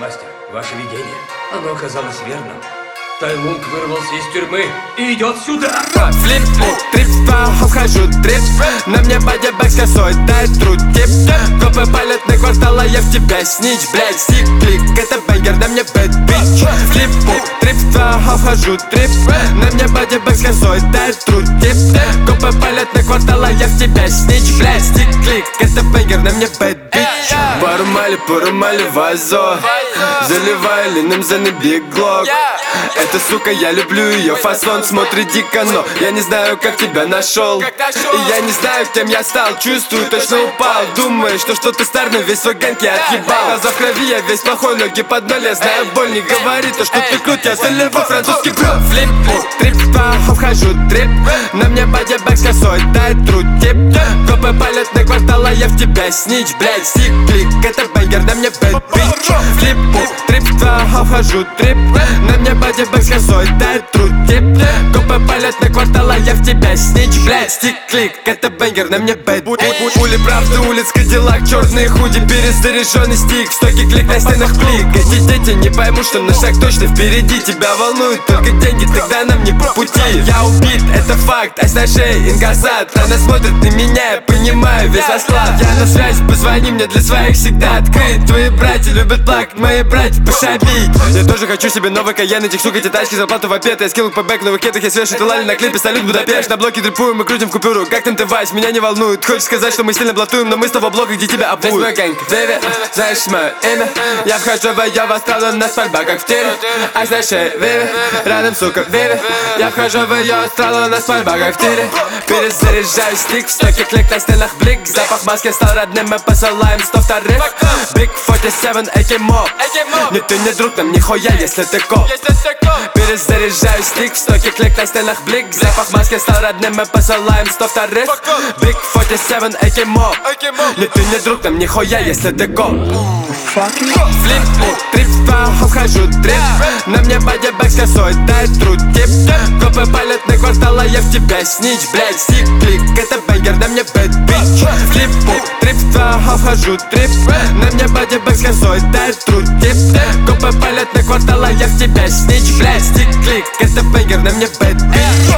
Мастер, ваше видение, оно оказалось верным. Тайлунг вырвался из тюрьмы и идет сюда. Флипу, трип, вхожу, трип. На мне бодибэк с косой, дай тру, тип. Копы палят на квартал, а я в тебя снич. Блять, сик-клик, это бэнгер, на мне бэд бич. Флипу, трип, вхожу, трип. На мне бодибэк с косой, дай тру, тип. Копы палят на квартал, а я в тебя снич. Блять, сик-клик, это бэнгер, на мне бэд бич. Порумали вазо. Заливай линым за биг глок. Эта сука, я люблю ее фасон, смотрит дико, но я не знаю, как тебя нашел. И я не знаю, кем я стал, чувствую, точно упал. Думаю, что что-то старый, весь свой гэнг я отъебал. Глаза в крови, я весь плохой, ноги под ноль, я знаю боль. Не говори то, что ты крут, я заливаю французский бро. Флипу, трип, вхожу, трип. На мне бодибэк с косой, дай тру, тип. Копы палят на квартал, а я в тебя снич. Блять, сик-клик, это бэнгер, на мне бэд бич. Флипу, трип, вхожу, трип. На мне бодибэк с косой, дай тру, тип. Копы палят на квартал, а я в тебя снич. Блять, стик-клик, это бэнгер, на мне бэд бич. Пули правды улиц, кадиллак, черные худи, перезаряженный стик. В стоке клик на стенах плик. Эти дети не поймут, что на шаг точно впереди. Тебя волнуют только деньги, тогда нам не по пути. Я убит, это факт, а на шее инкассат. Она смотрит на меня, я понимаю весь расклад. Я на связи, позвони мне, для своих всегда открыт. Твои братья любят плакать, мои братья пошабить. Я тоже хочу себе новый каян, этих сука, эти тачки, зарплату в обед. Я скинул по бэк, в новых кетах, я свежий тулали на клипе, салют Будапешт. На блоке дрипуем, мы крутим в купюру. Как там ты, Вась, меня не волнует. Хочешь сказать, что мы сильно блатуем, но мы с того блока, где тебя обуют. Весь мой гэнг, Дэви, знаешь мое имя. Я вхожу в ее астрал, на пальба как в тире. А знаешь, Виви, рядом, сука, Виви. Я вхожу в ее астрал, на пальба как в тире. Перезаряжаю стик, в стоке клик на стенах блик. Запах маски стал родным, мы посылаем 102-х. Big 47, AK-Mob. Нет, ты не друг, нам нихуя, если ты коп. Перезаряжаю стик, в стоке клик на стенах блик. Запах маски стал родным, мы посылаем 102-х. Big 47, AK-Mob. Нет, ты не друг, нам нихуя, если ты коп. Флипу, трип, вхожу, трип. На мне бодибэк с косой, дай тру, тип. Копы палят на квартал, а я в тебя снич. Блять, сик-клик, это бэнгер, на мне бэд бич. Флипу, трип, вхожу, трип. На мне бодибэк с косой, дай тру, тип. Копы палят на квартал, а я в тебя снич. Блять, сик-клик, это бэнгер, на мне бэд бич.